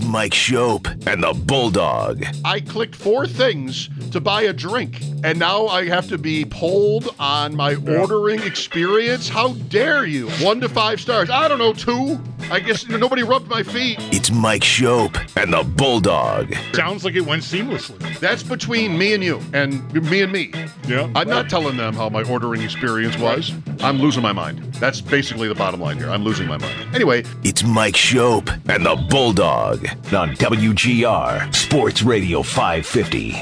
Mike Shope and the Bulldog. I clicked 4 things to buy a drink, and now I have to be polled on my ordering experience? How dare you? 1 to 5 stars. I don't know, 2. I guess nobody rubbed my feet. It's Mike Shope and the Bulldog. Sounds like it went seamlessly. That's between me and you, and me and me. Yeah. I'm not telling them how my ordering experience was. I'm losing my mind. That's basically the bottom line here. I'm losing my mind. Anyway. It's Mike Shope and the Bulldog on WGR Sports Radio 550.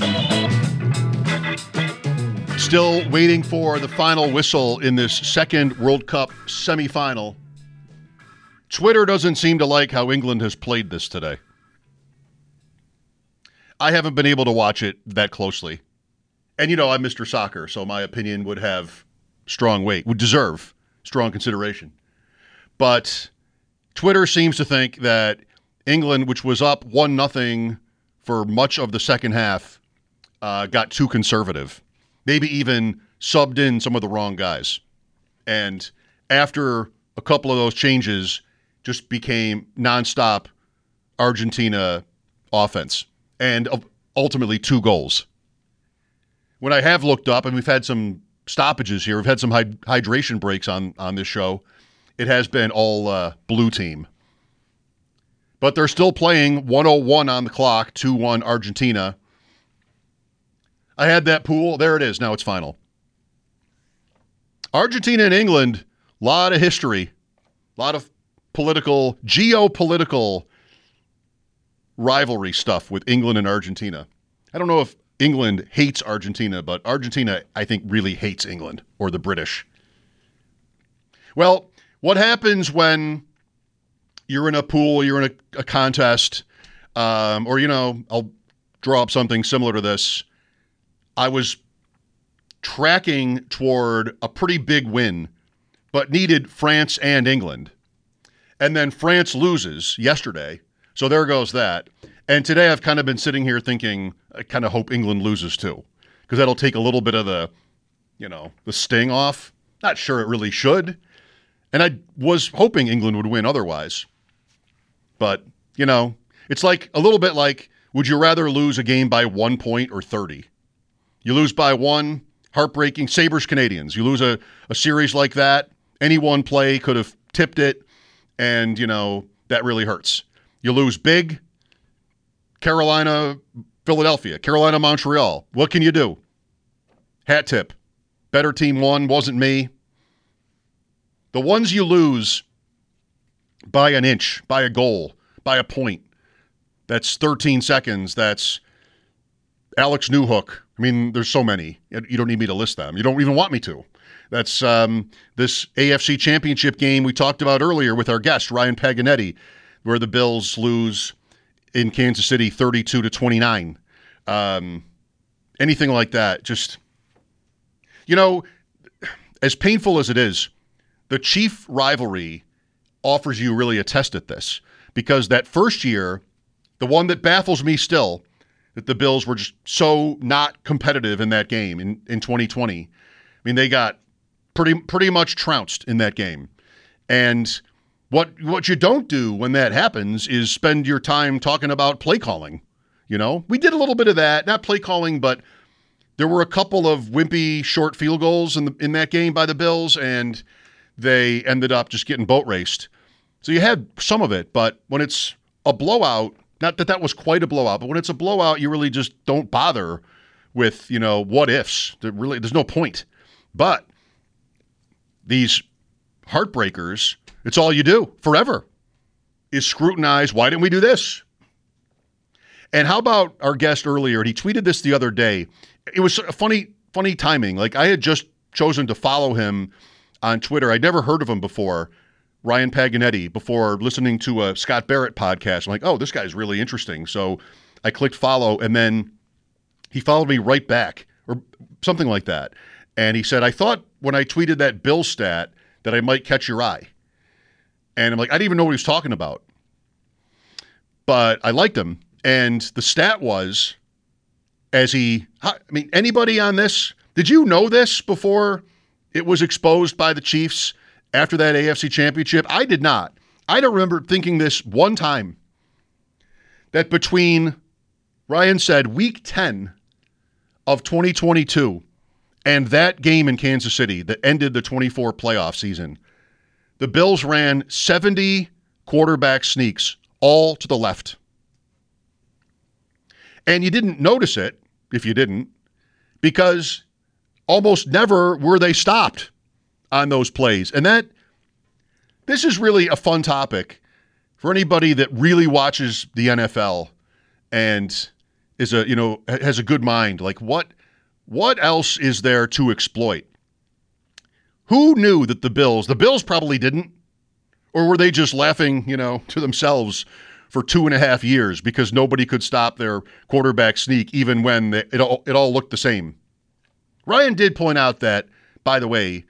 Still waiting for the final whistle in this second World Cup semifinal. Twitter doesn't seem to like how England has played this today. I haven't been able to watch it that closely. And you know, I'm Mr. Soccer, so my opinion would have strong weight, would deserve strong consideration. But Twitter seems to think that England, which was up 1-0 for much of the second half, got too conservative. Maybe even subbed in some of the wrong guys. And after a couple of those changes, just became nonstop Argentina offense. And ultimately 2 goals. When I have looked up, and we've had some stoppages here, we've had some hydration breaks on this show, it has been all blue team. But they're still playing 1:01 on the clock, 2-1 Argentina. I had that pool. There it is. Now it's final. Argentina and England, a lot of history, a lot of geopolitical rivalry stuff with England and Argentina. I don't know if England hates Argentina, but Argentina, I think, really hates England or the British. Well, what happens when you're in a pool, you're in a contest, or, you know, I'll draw up something similar to this. I was tracking toward a pretty big win, but needed France and England. And then France loses yesterday, so there goes that. And today I've kind of been sitting here thinking, I kind of hope England loses too, because that'll take a little bit of the sting off. Not sure it really should. And I was hoping England would win otherwise. But, you know, it's like a little bit like, would you rather lose a game by 1 point or 30? You lose by 1, heartbreaking. Sabres Canadians. You lose a series like that, any one play could have tipped it, and, you know, that really hurts. You lose big, Carolina, Philadelphia, Carolina, Montreal. What can you do? Hat tip. Better team won, wasn't me. The ones you lose by an inch, by a goal, by a point, that's 13 seconds, that's Alex Newhook. I mean, there's so many. You don't need me to list them. You don't even want me to. That's this AFC Championship game we talked about earlier with our guest, Ryan Paganetti, where the Bills lose in Kansas City 32-29. Anything like that. Just, you know, as painful as it is, the Chief rivalry offers you really a test at this. Because that first year, the one that baffles me still, that the Bills were just so not competitive in that game in 2020. I mean, they got pretty much trounced in that game. And what you don't do when that happens is spend your time talking about play calling. You know, we did a little bit of that, not play calling, but there were a couple of wimpy short field goals in that game by the Bills, and they ended up just getting boat raced. So you had some of it, but when it's a blowout, not that was quite a blowout, but when it's a blowout, you really just don't bother with, you know, what ifs. There's no point. But these heartbreakers, it's all you do forever is scrutinize. Why didn't we do this? And how about our guest earlier? And he tweeted this the other day. It was a funny timing. Like, I had just chosen to follow him on Twitter. I'd never heard of him before, Ryan Paganetti, before listening to a Scott Barrett podcast. I'm like, oh, this guy's really interesting. So I clicked follow, and then he followed me right back, or something like that. And he said, I thought when I tweeted that Bill stat that I might catch your eye. And I'm like, I didn't even know what he was talking about. But I liked him. And the stat was, anybody on this, did you know this before it was exposed by the Chiefs after that AFC Championship? I did not. I don't remember thinking this one time. that between, Ryan said, week 10 of 2022 and that game in Kansas City that ended the 24 playoff season, the Bills ran 70 quarterback sneaks, all to the left. And you didn't notice it, if you didn't, because almost never were they stopped on those plays. And this is really a fun topic for anybody that really watches the NFL and is has a good mind. Like what else is there to exploit? Who knew that the Bills probably didn't, or were they just laughing, to themselves for 2.5 years because nobody could stop their quarterback sneak even when it all looked the same? Ryan did point out that, by the way,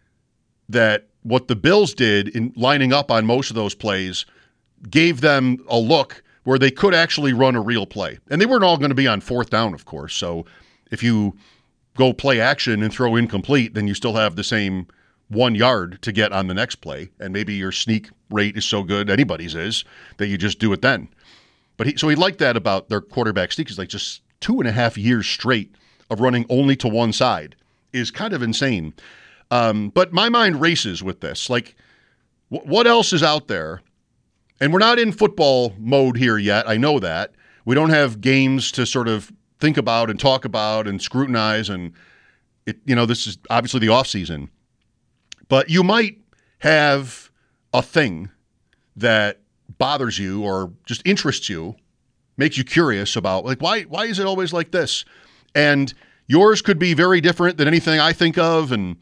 that what the Bills did in lining up on most of those plays gave them a look where they could actually run a real play. And they weren't all going to be on fourth down, of course. So if you go play action and throw incomplete, then you still have the same 1 yard to get on the next play. And maybe your sneak rate is so good, anybody's is, that you just do it then. But he liked that about their quarterback sneak. Is like just 2.5 years straight of running only to one side is kind of insane. But my mind races with this. Like, what else is out there? And we're not in football mode here yet. I know that. We don't have games to sort of think about and talk about and scrutinize. And, this is obviously the offseason. But you might have a thing that bothers you or just interests you, makes you curious about, like, why is it always like this? And yours could be very different than anything I think of. And,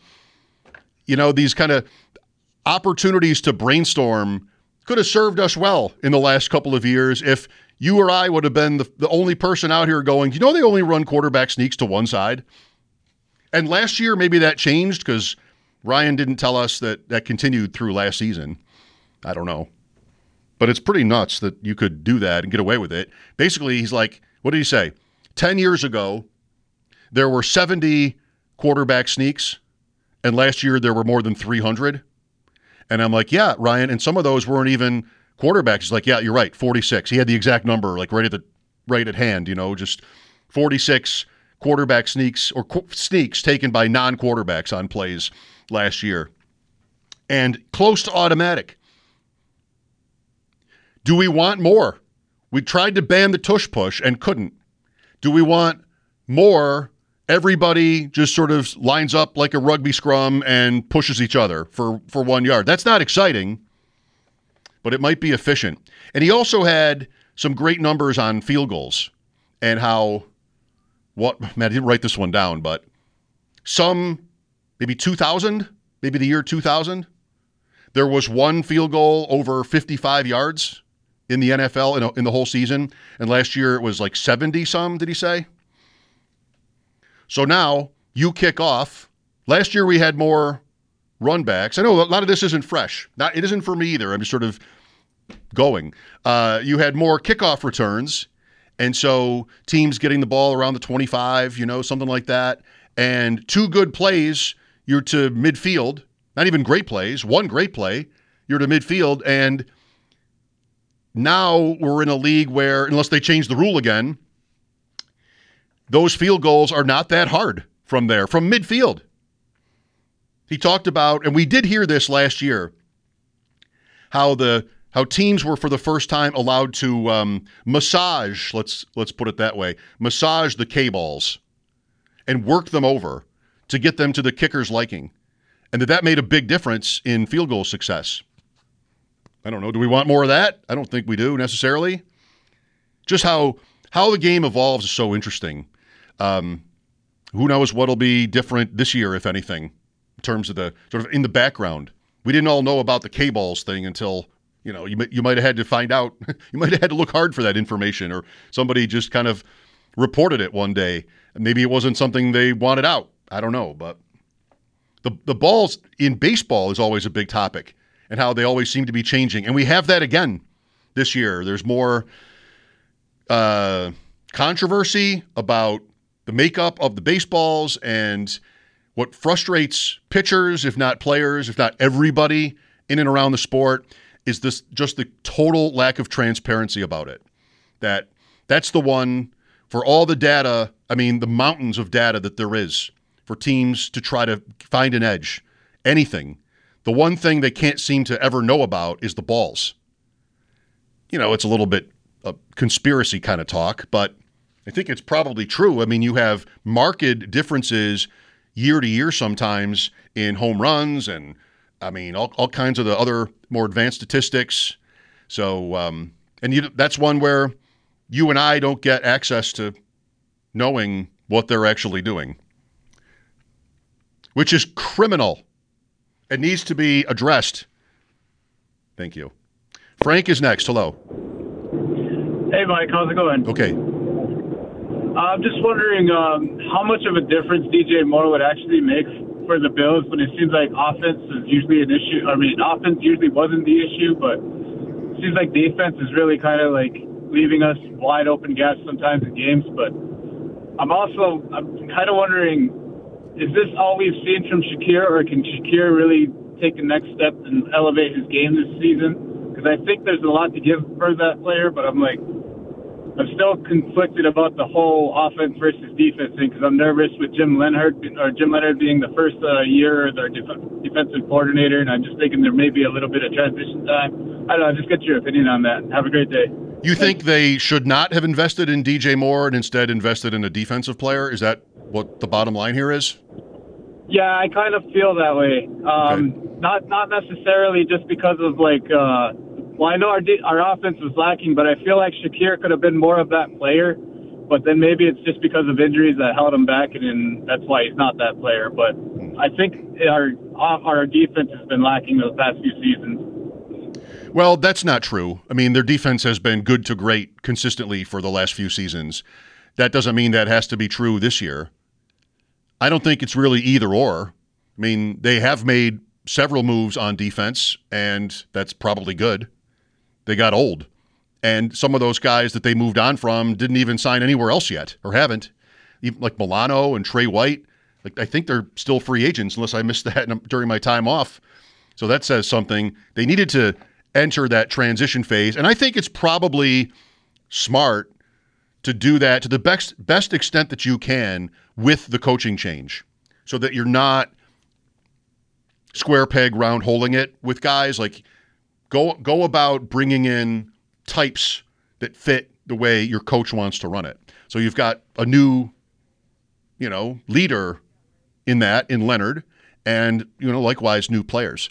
these kind of opportunities to brainstorm could have served us well in the last couple of years if you or I would have been the only person out here going, they only run quarterback sneaks to one side. And last year, maybe that changed because Ryan didn't tell us that continued through last season. I don't know. But it's pretty nuts that you could do that and get away with it. Basically, he's like, what did he say? 10 years ago, there were 70 quarterback sneaks, and last year there were more than 300. And I'm like, yeah, Ryan, and some of those weren't even quarterbacks. He's like, yeah, you're right, 46. He had the exact number, like right at hand, just 46 quarterback sneaks or sneaks taken by non-quarterbacks on plays last year. And close to automatic. Do we want more? We tried to ban the tush push and couldn't. Do we want more? Everybody just sort of lines up like a rugby scrum and pushes each other for 1 yard. That's not exciting, but it might be efficient. And he also had some great numbers on field goals and how, I didn't write this one down, but maybe 2000, maybe the year 2000, there was one field goal over 55 yards in the NFL in the whole season. And last year it was like 70 some, did he say? So now you kick off. Last year we had more run backs. I know a lot of this isn't fresh. It isn't for me either. I'm just sort of going. You had more kickoff returns, and so teams getting the ball around the 25, something like that. And 2 good plays, you're to midfield. Not even great plays. 1 great play, you're to midfield. And now we're in a league where, unless they change the rule again, those field goals are not that hard from midfield. He talked about, and we did hear this last year, how teams were for the first time allowed to massage, let's put it that way, massage the K-balls and work them over to get them to the kicker's liking. And that made a big difference in field goal success. I don't know. Do we want more of that? I don't think we do necessarily. Just how the game evolves is so interesting. Who knows what'll be different this year, if anything, in terms of the sort of in the background. We didn't all know about the K-balls thing until, you might have had to find out. You might have had to look hard for that information, or somebody just kind of reported it one day. And maybe it wasn't something they wanted out. I don't know. But the balls in baseball is always a big topic, and how they always seem to be changing. And we have that again this year. There's more controversy about the makeup of the baseballs, and what frustrates pitchers, if not players, if not everybody in and around the sport, is this just the total lack of transparency about it. That's the one for all the data, I mean, the mountains of data that there is for teams to try to find an edge, anything. The one thing they can't seem to ever know about is the balls. It's a little bit conspiracy kind of talk, but I think it's probably true. I mean, you have marked differences year to year sometimes in home runs and, all kinds of the other more advanced statistics. So, that's one where you and I don't get access to knowing what they're actually doing, which is criminal. It needs to be addressed. Thank you. Frank is next. Hello. Hey, Mike. How's it going? Okay. I'm just wondering how much of a difference DJ Moore would actually make for the Bills when it seems like offense is usually an issue. Offense usually wasn't the issue, but it seems like defense is really kind of like leaving us wide open gaps sometimes in games. But I'm kind of wondering, is this all we've seen from Shakir, or can Shakir really take the next step and elevate his game this season? Because I think there's a lot to give for that player, but I'm still conflicted about the whole offense versus defense thing because I'm nervous with Jim Leonhard being the first year as our defensive coordinator, and I'm just thinking there may be a little bit of transition time. I don't know. Just get your opinion on that. Have a great day. You think they should not have invested in DJ Moore and instead invested in a defensive player? Is that what the bottom line here is? Yeah, I kind of feel that way. Okay. Not necessarily just because of I know our offense was lacking, but I feel like Shakir could have been more of that player. But then maybe it's just because of injuries that held him back, and that's why he's not that player. But I think our defense has been lacking the past few seasons. Well, that's not true. I mean, their defense has been good to great consistently for the last few seasons. That doesn't mean that has to be true this year. I don't think it's really either or. I mean, they have made several moves on defense, and that's probably good. They got old. And some of those guys that they moved on from didn't even sign anywhere else yet, or haven't. Even like Milano and Trey White. I think they're still free agents, unless I missed that during my time off. So that says something. They needed to enter that transition phase. And I think it's probably smart to do that to the best extent that you can with the coaching change, so that you're not square peg round holing it with guys. Like go about bringing in types that fit the way your coach wants to run it. So you've got a new, leader in Leonhard, and likewise new players.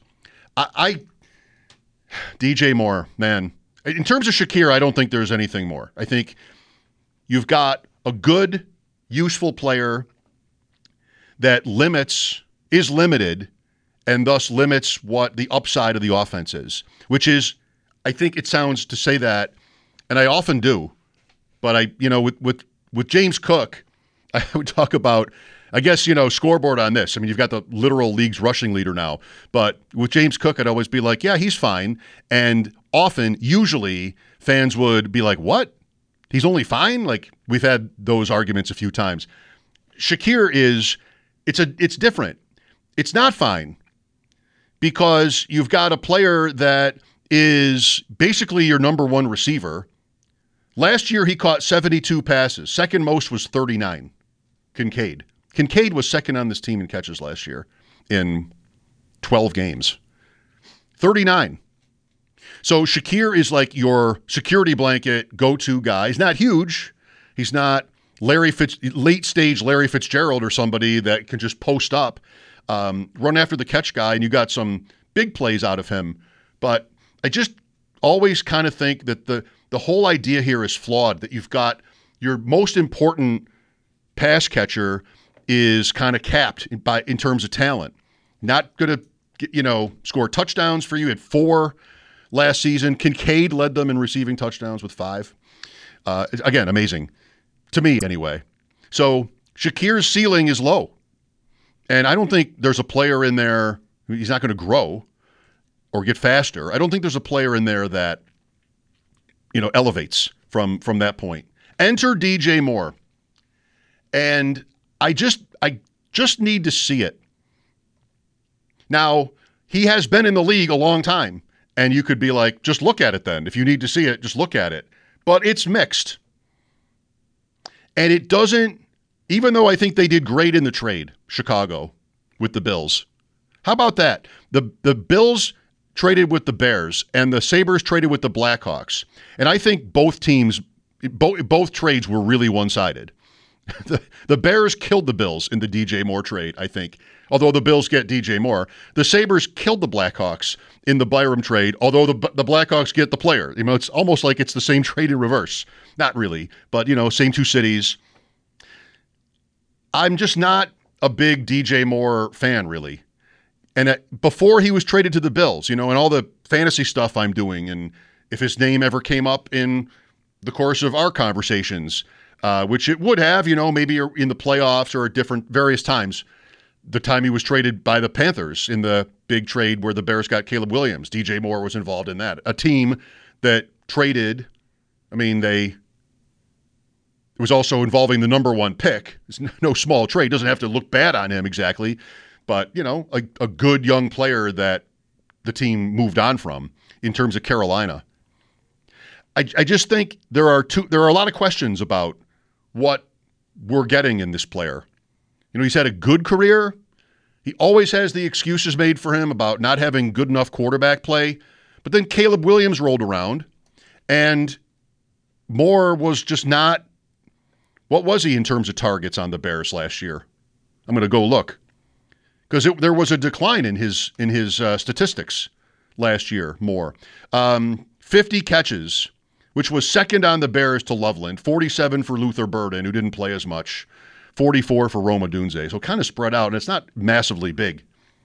DJ Moore, man. In terms of Shakir, I don't think there's anything more. I think you've got a good, useful player that is limited, and thus limits what the upside of the offense is, which is, I think it sounds to say that, and I often do, but with James Cook, I would talk about, I guess, scoreboard on this. I mean, you've got the literal league's rushing leader now, but with James Cook, I'd always be like, yeah, he's fine. And usually, fans would be like, what? He's only fine? Like, we've had those arguments a few times. Shakir it's different. It's not fine, because you've got a player that is basically your number one receiver. Last year, he caught 72 passes. Second most was 39. Kincaid. Kincaid was second on this team in catches last year in 12 games. 39. So Shakir is like your security blanket go-to guy. He's not huge. He's not late-stage Larry Fitzgerald or somebody that can just post up, run after the catch guy, and you got some big plays out of him. But I just always kind of think that the whole idea here is flawed, that you've got your most important pass catcher is kind of capped in terms of talent. Not going to score touchdowns for you. At 4 last season. Kincaid led them in receiving touchdowns with 5. Again, amazing. To me, anyway. So Shakir's ceiling is low. And I don't think there's a player in there, he's not going to grow or get faster. I don't think there's a player in there that, elevates from that point. Enter DJ Moore. And I just need to see it. Now, he has been in the league a long time, and you could be like, just look at it then. If you need to see it, just look at it. but it's mixed. And it doesn't, even though I think they did great in the trade, Chicago, with the Bills. How about that? The Bills traded with the Bears and the Sabres traded with the Blackhawks. And I think both teams, both trades were really one-sided. The Bears killed the Bills in the DJ Moore trade, I think, although the Bills get DJ Moore. The Sabres killed the Blackhawks in the Byram trade, although the Blackhawks get the player. You know, it's almost like it's the same trade in reverse. Not really, but, you know, same two cities. I'm just not a big DJ Moore fan, really. And before he was traded to the Bills, you know, and all the fantasy stuff I'm doing, and if his name ever came up in the course of our conversations, which it would have, you know, maybe in the playoffs or at different various times. The time he was traded by the Panthers in the big trade where the Bears got Caleb Williams. DJ Moore was involved in that. A team that traded, I mean, it was also involving the number one pick. It's no small trade. Doesn't have to look bad on him exactly, but, you know, a good young player that the team moved on from in terms of Carolina. I just think there are a lot of questions about what we're getting in this player. You know, he's had a good career. He always has the excuses made for him about not having good enough quarterback play. But then Caleb Williams rolled around, and Moore was just not – what was he in terms of targets on the Bears last year? I'm going to go look. Because there was a decline in his statistics last year, Moore. 50 catches, which was second on the Bears to Loveland, 47 for Luther Burden, who didn't play as much, 44 for Roma Dunze. So kind of spread out, and it's not massively big.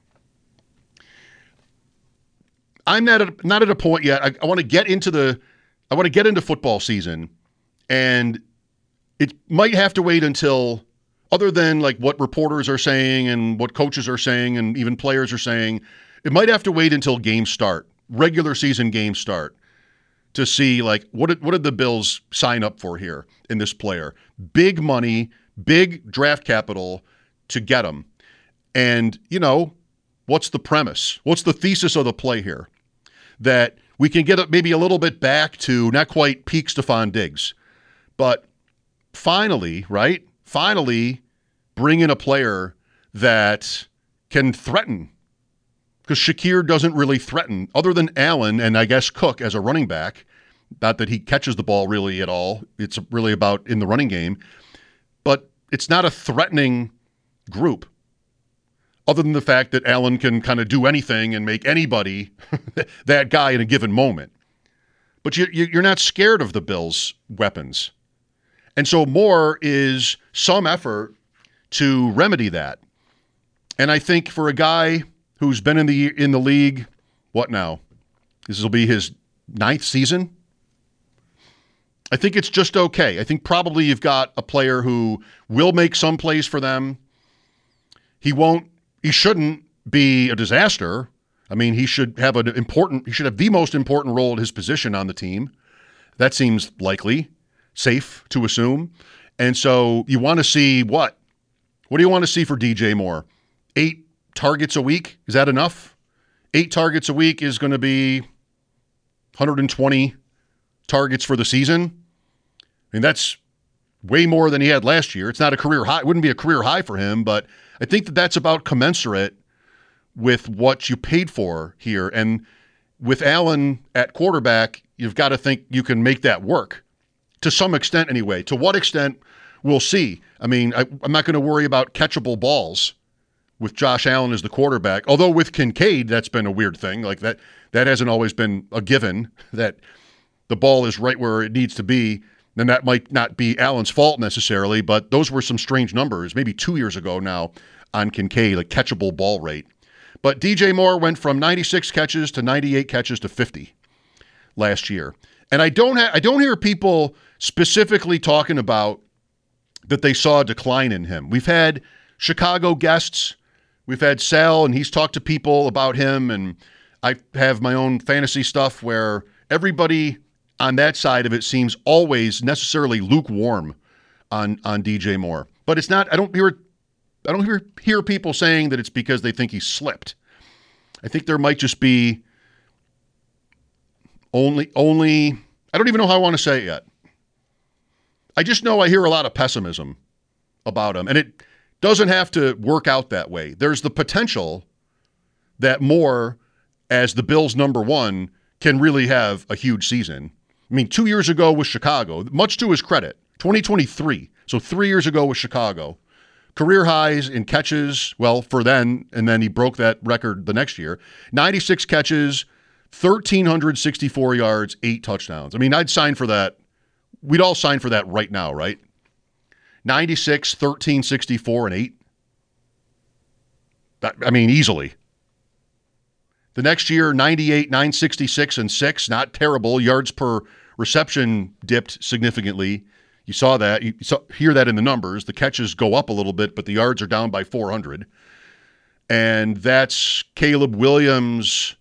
I'm not at a point yet. I want to get into football season, and it might have to wait until, other than like what reporters are saying and what coaches are saying and even players are saying, it might have to wait until games start, regular season games start, to see like what did the Bills sign up for here in this player? Big money, big draft capital to get him. And, you know, what's the premise? What's the thesis of the play here? That we can get maybe a little bit back to not quite peak Stephon Diggs, but finally bring in a player that can threaten. Because Shakir doesn't really threaten, other than Allen and I guess Cook as a running back. Not that he catches the ball really at all. It's really about in the running game. But it's not a threatening group, other than the fact that Allen can kind of do anything and make anybody that guy in a given moment. But you're not scared of the Bills' weapons. And so Moore is some effort to remedy that. And I think for a guy who's been in the league, what now? This will be his 9th season. I think it's just okay. I think probably you've got a player who will make some plays for them. He shouldn't be a disaster. I mean, he should have the most important role at his position on the team. That seems likely, safe to assume. And so you want to see what? What do you want to see for DJ Moore? 8 targets a week? Is that enough? 8 targets a week is going to be 120 targets for the season. I mean, that's way more than he had last year. It's not a career high. It wouldn't be a career high for him, but I think that's about commensurate with what you paid for here. And with Allen at quarterback, you've got to think you can make that work to some extent anyway. To what extent, we'll see. I mean, I'm not going to worry about catchable balls with Josh Allen as the quarterback. Although with Kincaid, that's been a weird thing. Like that hasn't always been a given, that the ball is right where it needs to be. And that might not be Allen's fault necessarily, but those were some strange numbers, maybe 2 years ago now on Kincaid, like catchable ball rate. But DJ Moore went from 96 catches to 98 catches to 50 last year. And I don't hear people specifically talking about that they saw a decline in him. We've had Chicago guests. We've had Sal, and he's talked to people about him. And I have my own fantasy stuff where everybody on that side of it seems always necessarily lukewarm on DJ Moore. But it's not, I don't hear people saying that it's because they think he slipped. I think there might just be only I don't even know how I want to say it yet. I just know I hear a lot of pessimism about him, and it doesn't have to work out that way. There's the potential that Moore, as the Bills' number one, can really have a huge season. I mean, 2 years ago with Chicago, much to his credit, 2023, so 3 years ago with Chicago, career highs in catches, well, for then, and then he broke that record the next year, 96 catches, 1,364 yards, 8 touchdowns. I mean, I'd sign for that. We'd all sign for that right now, right? 96, 1,364, and 8. I mean, easily. The next year, 98, 966, and 6. Not terrible. Yards per reception dipped significantly. You saw that. You hear that in the numbers. The catches go up a little bit, but the yards are down by 400. And that's Caleb Williams'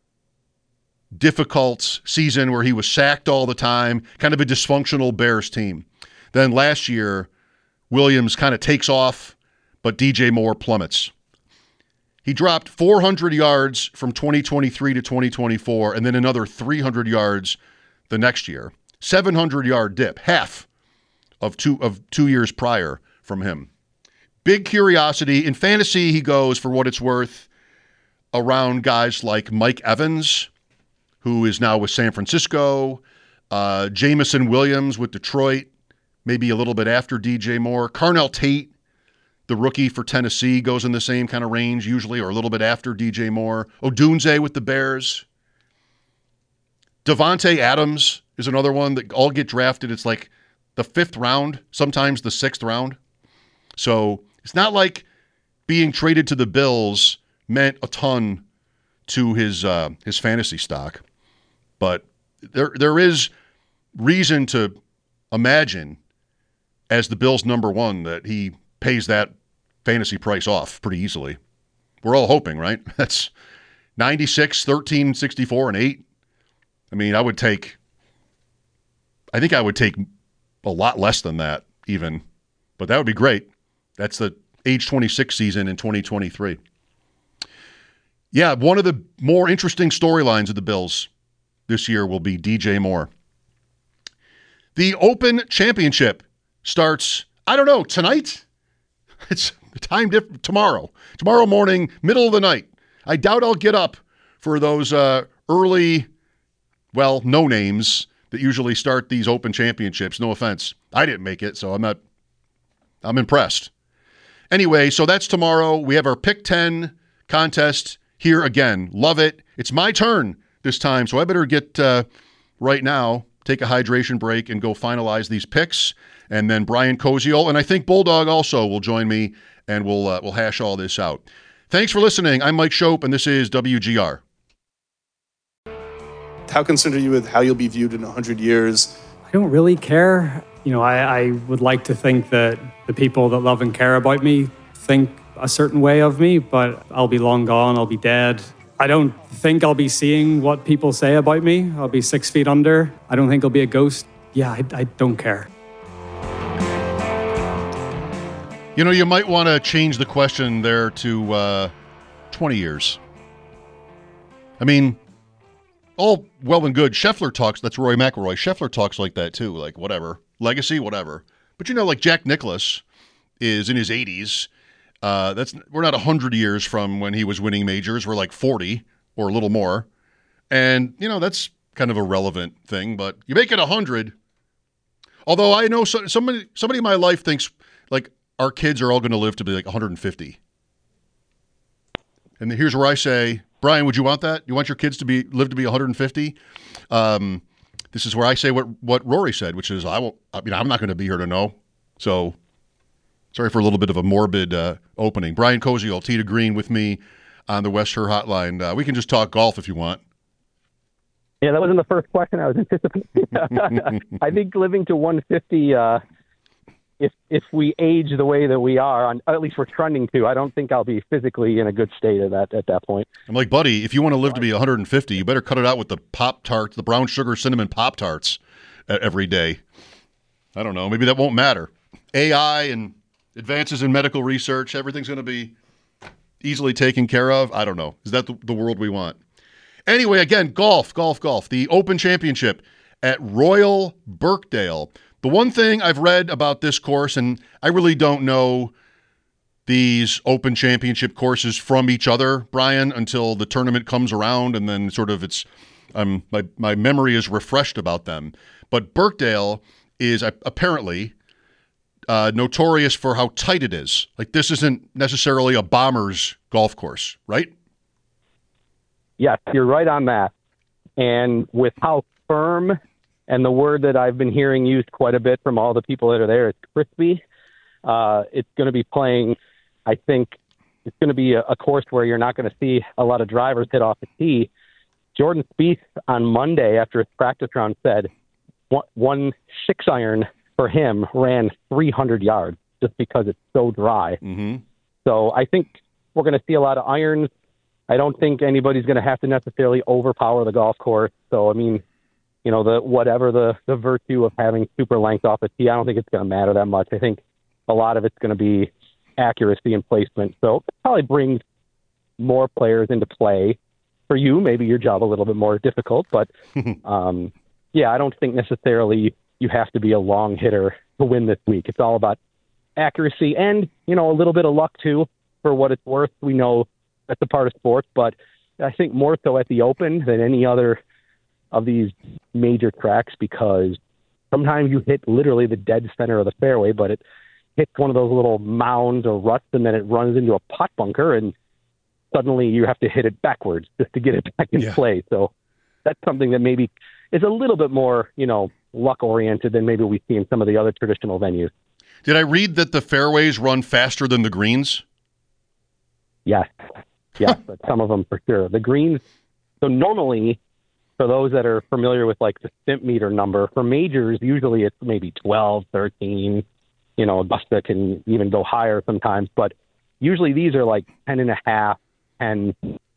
difficult season where he was sacked all the time, kind of a dysfunctional Bears team. Then last year, Williams kind of takes off, but DJ Moore plummets. He dropped 400 yards from 2023 to 2024, and then another 300 yards the next year. 700-yard dip, half of two years prior from him. Big curiosity. In fantasy, he goes, for what it's worth, around guys like Mike Evans, who is now with San Francisco, Jamison Williams with Detroit, maybe a little bit after DJ Moore. Carnell Tate, the rookie for Tennessee, goes in the same kind of range usually, or a little bit after DJ Moore. Odunze with the Bears. Devontae Adams is another one that all get drafted. It's like the 5th round, sometimes the 6th round. So it's not like being traded to the Bills meant a ton to his fantasy stock. But there is reason to imagine, as the Bills' number one, that he pays that fantasy price off pretty easily. We're all hoping, right? That's 96, 13, 64, and 8. I mean, I think I would take a lot less than that even, but that would be great. That's the age 26 season in 2023. Yeah, one of the more interesting storylines of the Bills this year will be DJ Moore. The Open Championship starts, I don't know, tonight? It's time different tomorrow. Tomorrow morning, middle of the night. I doubt I'll get up for those early, no names that usually start these Open Championships. No offense. I didn't make it, so I'm impressed. Anyway, so that's tomorrow. We have our Pick 10 contest here again. Love it. It's my turn this time, so I better get right now, take a hydration break, and go finalize these picks. And then Brian Koziol, and I think Bulldog also will join me, and we'll hash all this out. Thanks for listening. I'm Mike Schopp, and this is WGR. How concerned are you with how you'll be viewed in 100 years? I don't really care. I would like to think that the people that love and care about me think a certain way of me, but I'll be long gone. I'll be dead. I don't think I'll be seeing what people say about me. I'll be 6 feet under. I don't think I'll be a ghost. Yeah, I don't care. You might want to change the question there to 20 years. I mean, all well and good. Scheffler talks, that's Rory McIlroy. Scheffler talks like that too, like whatever. Legacy, whatever. But like Jack Nicklaus is in his 80s. We're not 100 years from when he was winning majors. We're like 40 or a little more. And, that's kind of a relevant thing. But you make it 100. Although I know somebody in my life thinks like our kids are all going to live to be like 150. And here's where I say, Brian, would you want that? You want your kids to live to be 150? This is where I say what Rory said, which is I'm not going to be here to know. So sorry for a little bit of a morbid opening. Brian Koziol, Tee to Green, with me on the West Her Hotline. We can just talk golf if you want. Yeah, that wasn't the first question I was anticipating. I think living to 150, if we age the way that we are, at least we're trending to, I don't think I'll be physically in a good state at that point. I'm like, buddy, if you want to live to be 150, you better cut it out with the Pop-Tarts, the brown sugar cinnamon Pop-Tarts every day. I don't know. Maybe that won't matter. AI and advances in medical research, everything's going to be easily taken care of. I don't know. Is that the world we want? Anyway, again, golf. The Open Championship at Royal Birkdale. The one thing I've read about this course, and I really don't know these Open Championship courses from each other, Brian, until the tournament comes around, and then sort of it's my memory is refreshed about them. But Birkdale is apparently notorious for how tight it is. Like, this isn't necessarily a bomber's golf course, right? Yes, you're right on that. And with how firm, and the word that I've been hearing used quite a bit from all the people that are there, is crispy. It's going to be playing, I think, it's going to be a course where you're not going to see a lot of drivers hit off the tee. Jordan Spieth on Monday after his practice round said one 6-iron for him ran 300 yards just because it's so dry. Mm-hmm. So I think we're going to see a lot of irons. I don't think anybody's going to have to necessarily overpower the golf course. So, I mean, you know, whatever the virtue of having super length off the tee, I don't think it's going to matter that much. I think a lot of it's going to be accuracy and placement. So it probably brings more players into play. For you, maybe your job a little bit more difficult, but yeah, I don't think necessarily you have to be a long hitter to win this week. It's all about accuracy and, you know, a little bit of luck too, for what it's worth. We know that's a part of sports, but I think more so at the Open than any other of these major tracks, because sometimes you hit literally the dead center of the fairway, but it hits one of those little mounds or ruts, and then it runs into a pot bunker, and suddenly you have to hit it backwards just to get it back in play. So that's something that maybe is a little bit more, you know, luck-oriented than maybe we see in some of the other traditional venues. Did I read that the fairways run faster than the greens? Yes, but some of them for sure. The greens, so normally, for those that are familiar with like the stimp meter number, for majors, usually it's maybe 12, 13, you know, Augusta can even go higher sometimes, but usually these are like 10.5, and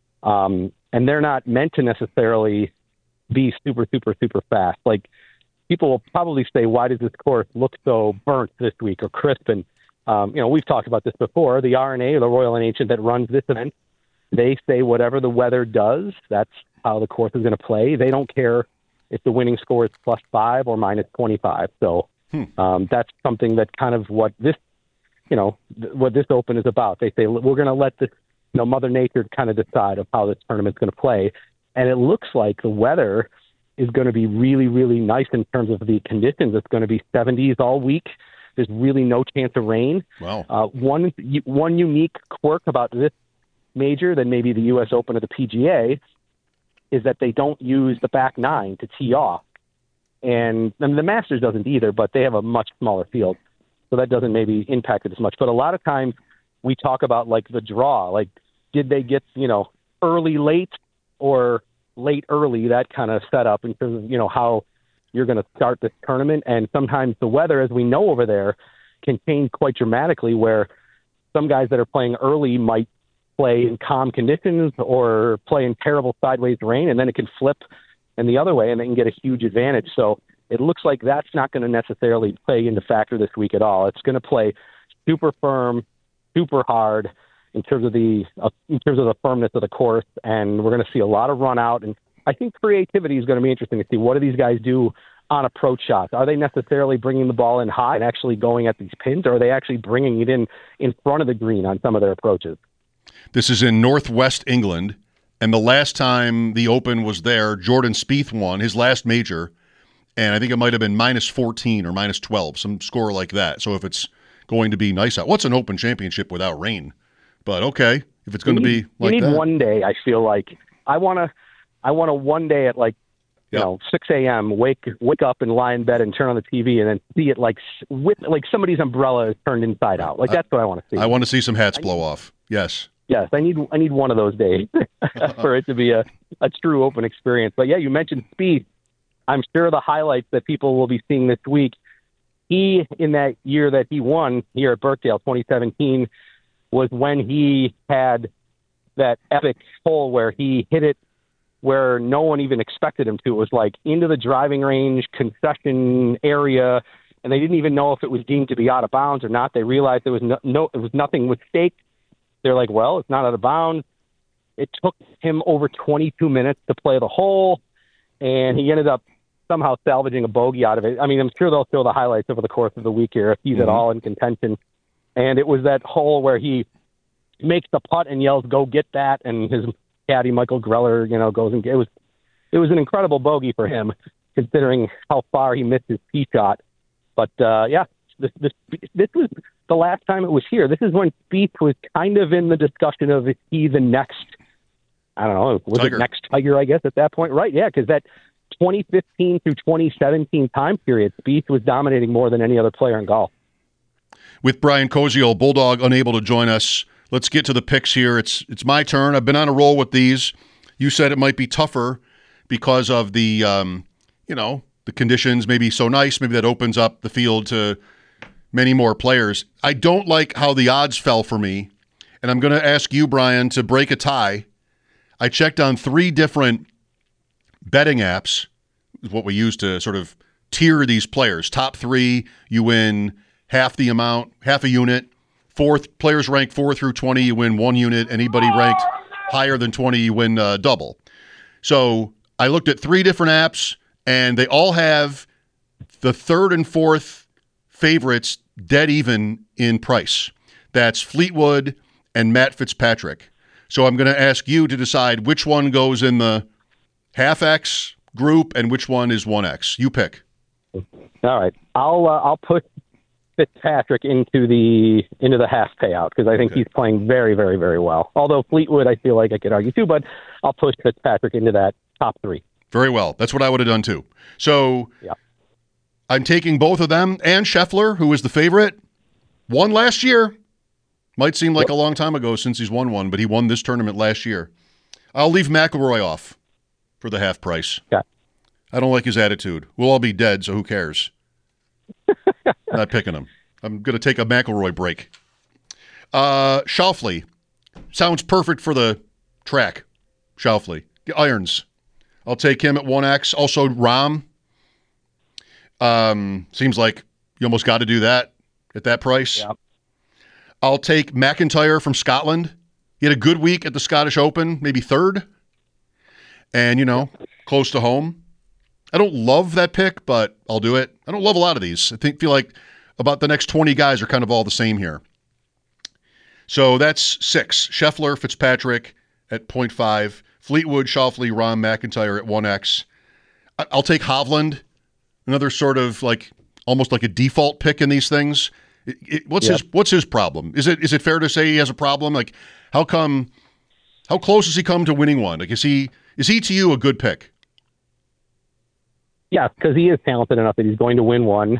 they're not meant to necessarily be super, super, super fast. Like, people will probably say, why does this course look so burnt this week or crisp? And, you know, we've talked about this before. The R&A, or the Royal and Ancient, that runs this event, they say whatever the weather does, that's how the course is going to play. They don't care if the winning score is +5 or -25. So that's something that kind of what this, you know, what this Open is about. They say, we're going to let this, you know, Mother Nature kind of decide of how this tournament's going to play. And it looks like the weather is going to be really, really nice in terms of the conditions. It's going to be 70s all week. There's really no chance of rain. Wow. One unique quirk about this major than maybe the U.S. Open or the PGA is that they don't use the back nine to tee off. And the Masters doesn't either, but they have a much smaller field. So that doesn't maybe impact it as much. But a lot of times we talk about like the draw, like did they get, you know, early, late or late, early, that kind of setup in terms of, you know, how you're going to start this tournament. And sometimes the weather, as we know over there, can change quite dramatically, where some guys that are playing early might play in calm conditions or play in terrible sideways rain, and then it can flip in the other way and they can get a huge advantage. So it looks like that's not going to necessarily play into factor this week at all. It's going to play super firm, super hard in terms of the firmness of the course, and we're going to see a lot of run out. And I think creativity is going to be interesting to see. What do these guys do on approach shots? Are they necessarily bringing the ball in high and actually going at these pins, or are they actually bringing it in front of the green on some of their approaches? This is in Northwest England, and the last time the Open was there, Jordan Spieth won his last major, and I think it might have been -14 or -12, some score like that. So if it's going to be nice out, what's an Open Championship without rain? But okay, if it's going to be like that. You need one day, I feel like. I want a one day at like, you know, 6 a.m., wake up and lie in bed and turn on the TV and then see it like with like somebody's umbrella is turned inside out. Like, that's what I want to see. I want to see some hats blow off. Yes. Yes, I need one of those days for it to be a true Open experience. But yeah, you mentioned Spieth. I'm sure the highlights that people will be seeing this week, he, in that year that he won here at Birkdale, 2017, was when he had that epic hole where he hit it where no one even expected him to. It was like into the driving range, concession area, and they didn't even know if it was deemed to be out of bounds or not. They realized there was it was nothing was staked. They're like, well, it's not out of bounds. It took him over 22 minutes to play the hole, and he ended up somehow salvaging a bogey out of it. I mean, I'm sure they'll show the highlights over the course of the week here if he's at all in contention. And it was that hole where he makes the putt and yells, "Go get that!" And his caddy Michael Greller, goes and it was an incredible bogey for him, considering how far he missed his tee shot. But this was the last time it was here. This is when Spieth was kind of in the discussion of is he the next, I don't know, was Tiger. it next Tiger, I guess, at that point? Right, yeah, because that 2015 through 2017 time period, Spieth was dominating more than any other player in golf. With Brian Koziol, Bulldog, unable to join us, let's get to the picks here. It's my turn. I've been on a roll with these. You said it might be tougher because of the, the conditions maybe so nice. Maybe that opens up the field to many more players. I don't like how the odds fell for me, and I'm going to ask you, Brian, to break a tie. I checked on 3 different betting apps, is what we use to sort of tier these players. Top 3, you win half the amount, half a unit. Players ranked 4 through 20, you win 1 unit. Anybody ranked higher than 20, you win double. So I looked at 3 different apps, and they all have the 3rd and 4th favorites dead even in price. That's Fleetwood and Matt Fitzpatrick. So I'm going to ask you to decide which one goes in the half X group and which one is 1X. You pick. All right, I'll put Fitzpatrick into the half payout because I think he's playing very, very, very well. Although Fleetwood, I feel like I could argue too, but I'll push Fitzpatrick into that top 3. Very well. That's what I would have done too. So I'm taking both of them and Scheffler, who is the favorite. Won last year. Might seem like a long time ago since he's won one, but he won this tournament last year. I'll leave McIlroy off for the half price. Okay. I don't like his attitude. We'll all be dead, so who cares? Not picking him. I'm going to take a McIlroy break. Schauffele. Sounds perfect for the track. Schauffele. The irons. I'll take him at 1X. Also, Rahm. Seems like you almost got to do that at that price. Yeah. I'll take McIntyre from Scotland. He had a good week at the Scottish Open, maybe 3rd. And, close to home. I don't love that pick, but I'll do it. I don't love a lot of these. Feel like about the next 20 guys are kind of all the same here. So that's 6. Scheffler, Fitzpatrick at 0.5. Fleetwood, Schauffele, Rahm, McIntyre at 1X. I'll take Hovland, another sort of almost like a default pick in these things. What's his problem? Is it fair to say he has a problem? How close has he come to winning one? Is he to you a good pick? Yeah, because he is talented enough that he's going to win one.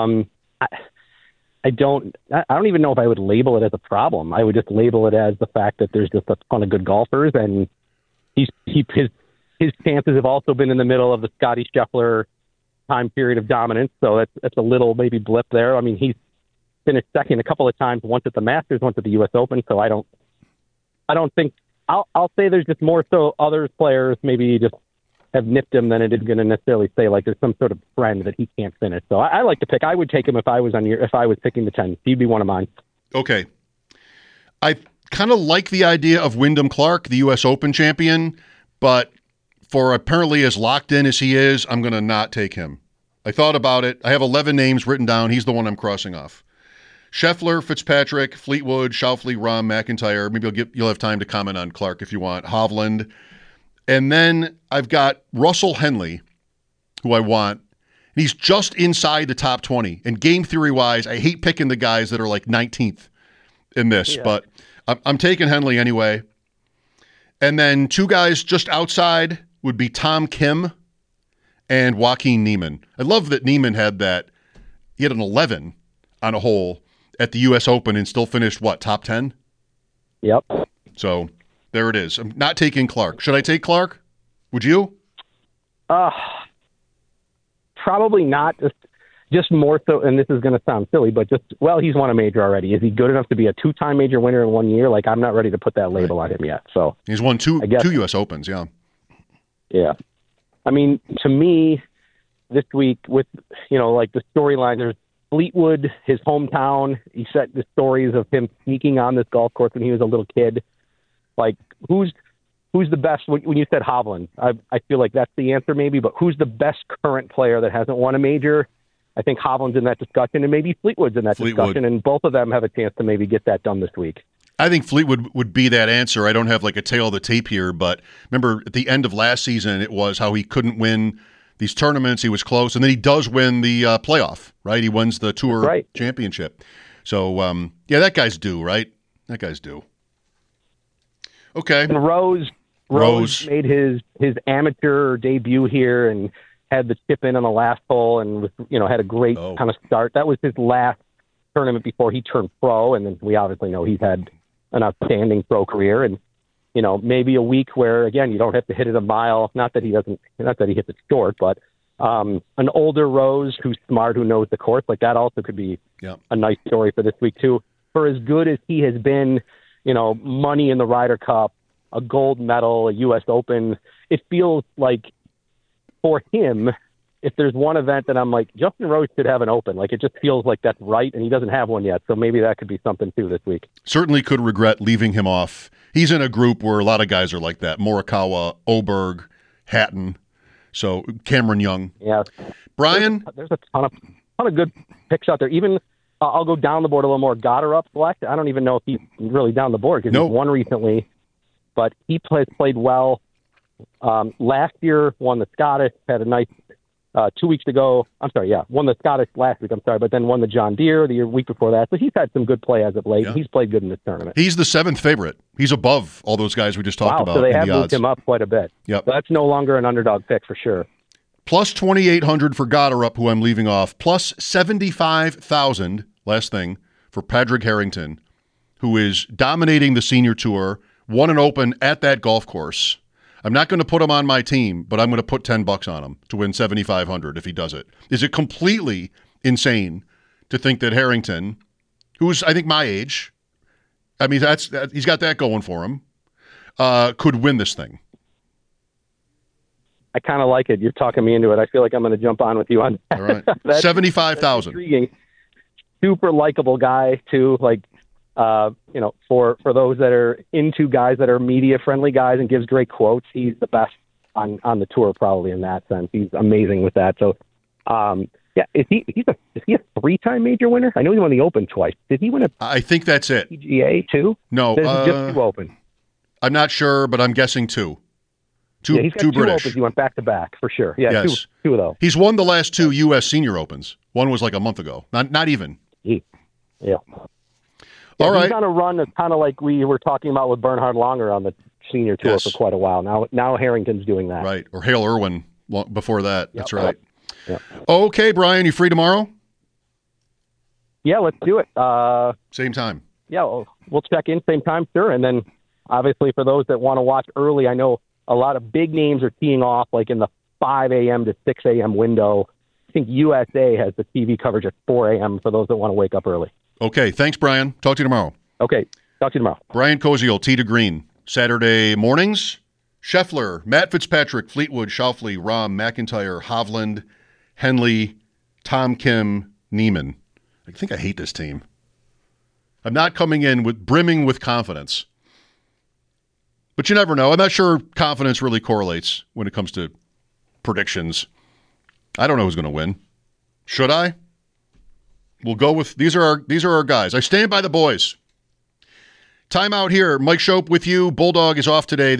I don't even know if I would label it as a problem. I would just label it as the fact that there's just a ton of good golfers, and his chances have also been in the middle of the Scotty Scheffler time period of dominance. So that's a little maybe blip there. I mean, he's finished second a couple of times, once at the Masters, once at the U.S. Open. So I don't think I'll say there's just more so other players maybe just have nipped him than it is going to necessarily say there's some sort of trend that he can't finish. So I like to pick. I would take him if I was picking the 10. He'd be one of mine. Okay. I kind of like the idea of Wyndham Clark, the U.S. Open champion, but for apparently as locked in as he is, I'm going to not take him. I thought about it. I have 11 names written down. He's the one I'm crossing off. Scheffler, Fitzpatrick, Fleetwood, Schauffele, Rahm, McIntyre. Maybe you'll have time to comment on Clark if you want. Hovland. And then I've got Russell Henley, who I want. He's just inside the top 20. And game theory-wise, I hate picking the guys that are 19th in this, but I'm taking Henley anyway. And then 2 guys just outside would be Tom Kim and Joaquin Niemann. I love that Niemann had that. He had an 11 on a hole at the U.S. Open and still finished, top 10? Yep. So there it is. I'm not taking Clark. Should I take Clark? Would you? Probably not. Just more so, and this is going to sound silly, but he's won a major already. Is he good enough to be a 2-time major winner in 1 year? I'm not ready to put that label on him yet. So he's won two U.S. Opens, yeah. Yeah. I mean, to me, this week with, the storyline, there's Fleetwood, his hometown. He set the stories of him sneaking on this golf course when he was a little kid. who's the best? When you said Hovland, I feel like that's the answer maybe, but who's the best current player that hasn't won a major? I think Hovland's in that discussion, and maybe Fleetwood's in that discussion, and both of them have a chance to maybe get that done this week. I think Fleetwood would be that answer. I don't have like a tail of the tape here, but remember at the end of last season, it was how he couldn't win these tournaments. He was close, and then he does win the playoff, right? He wins the Tour Championship. So, that guy's due, right? That guy's due. Okay. And Rose made his amateur debut here and had the chip in on the last hole and was, had a great kind of start. That was his last tournament before he turned pro, and then we obviously know he's had an outstanding pro career. And maybe a week where again you don't have to hit it a mile. Not that he hits it short, but an older Rose who's smart, who knows the course, like that also could be a nice story for this week too. For as good as he has been, money in the Ryder Cup, a gold medal, a U.S. Open, it feels like for him, if there's one event that I'm like, Justin Rose should have an Open. Like, it just feels like that's right, and he doesn't have one yet. So maybe that could be something, too, this week. Certainly could regret leaving him off. He's in a group where a lot of guys are like that. Morikawa, Oberg, Hatton, so Cameron Young. Yeah. Brian? There's a ton of good picks out there. Even, I'll go down the board a little more. Goddard select. I don't even know if he's really down the board because he's won recently, but he played well. Last year, won the Scottish, had a nice 2 weeks ago. Won the Scottish last week, but then won the John Deere the week before that. So he's had some good play as of late. Yeah. He's played good in this tournament. He's the 7th favorite. He's above all those guys we just talked about. So they have moved him up quite a bit. Yep. So that's no longer an underdog pick for sure. Plus 2,800 for Goddard, who I'm leaving off. Plus 75,000, last thing, for Padraig Harrington, who is dominating the senior tour, won an Open at that golf course. I'm not going to put him on my team, but I'm going to put $10 on him to win 7,500 if he does it. Is it completely insane to think that Harrington, who's I think my age, I mean he's got that going for him, could win this thing? I kind of like it. You're talking me into it. I feel like I'm going to jump on with you on that. All right, 75,000. Intriguing. Super likable guy too. Like. For those that are into guys that are media friendly guys and gives great quotes, he's the best on the tour probably in that sense. He's amazing with that. So, is he a 3-time major winner? I know he won the Open twice. Did he win a? I think that's it. PGA too? No, just 2 Open. I'm not sure, but I'm guessing 2. He's got 2 British. Opens. He went back to back for sure. Yeah, yes. two of those. He's won the last 2 U.S. Senior Opens. One was like a month ago. Not even. Yeah. All right. He's on a run that's kind of like we were talking about with Bernhard Langer on the senior tour for quite a while. Now Harrington's doing that. Right. Or Hale Irwin before that. That's right. Yep. Okay, Brian, you free tomorrow? Yeah, let's do it. Same time. Yeah, we'll check in same time, sure. And then obviously for those that want to watch early, I know a lot of big names are teeing off like in the 5 a.m. to 6 a.m. window. I think USA has the TV coverage at 4 a.m. for those that want to wake up early. Okay, thanks, Brian. Talk to you tomorrow. Okay, talk to you tomorrow. Brian Koziol, Tee to Green, Saturday mornings. Scheffler, Matt Fitzpatrick, Fleetwood, Schauffele, Rahm, McIntyre, Hovland, Henley, Tom Kim, Neiman. I think I hate this team. I'm not coming in brimming with confidence. But you never know. I'm not sure confidence really correlates when it comes to predictions. I don't know who's going to win. Should I? We'll go with these are our guys. I stand by the boys. Time out here. Mike Schopp with you. Bulldog is off today.